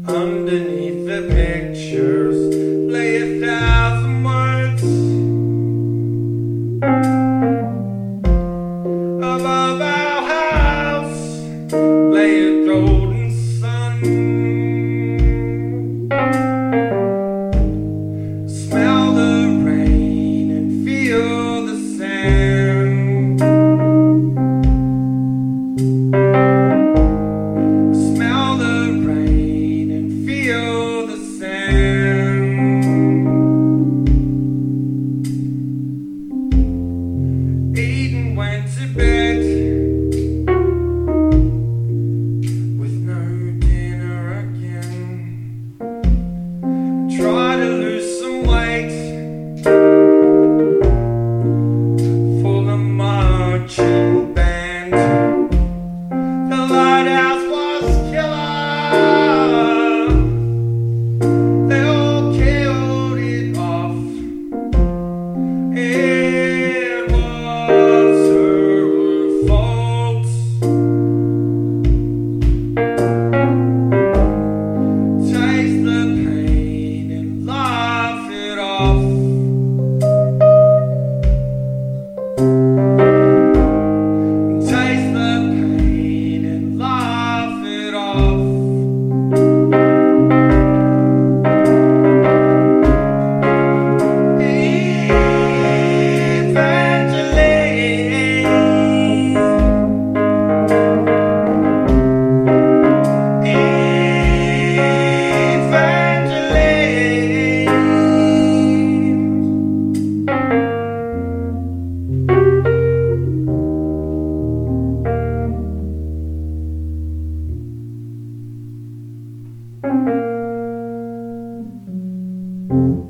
Underneath the pictures lay 1,000 words. Above our house lay a golden sun. Smell the rain and feel the sand. Smell the rain and feel the sand. Eden went to bed with no dinner again. Try to lose some weight for the marching band. The lighthouse was killer. They all killed it off. It was her fault. Taste the pain and laugh it off. Taste the pain and laugh it off. Evangeline.